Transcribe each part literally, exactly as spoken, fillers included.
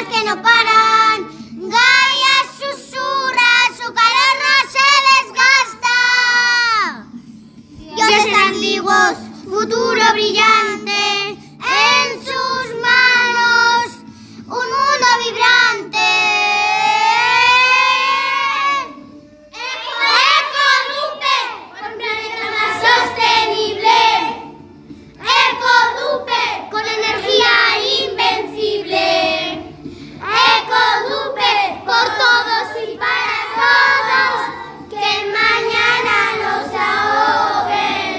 ruinas que no paran. Gaia susurra, su calor no se desgasta. Dioses antiguos, futuro brillante, en sus manos un mundo vibrante. Ecodupe, un planeta más sostenible. Ecodupe, con energía invencible. Ecodupe, por todos y para todos, que mañana nos ahogue el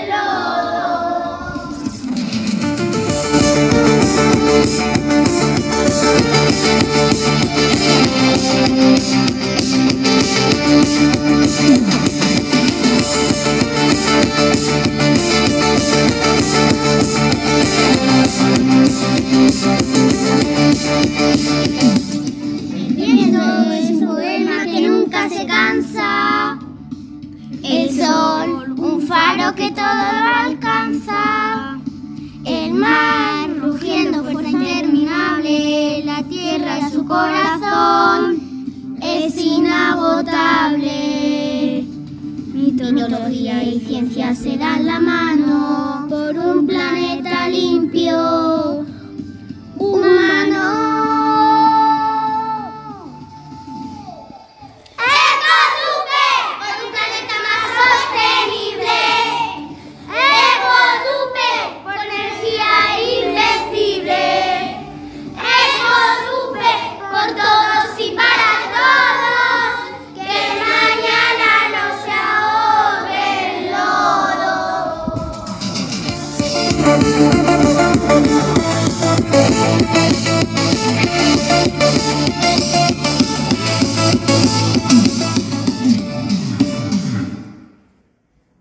El viento es un poema que nunca se cansa. El sol, un faro que todo lo alcanza. El mar, rugiendo fuerza interminable. La tierra, su corazón, es inagotable. Mitología y ciencia se dan la mano por un planeta limpio.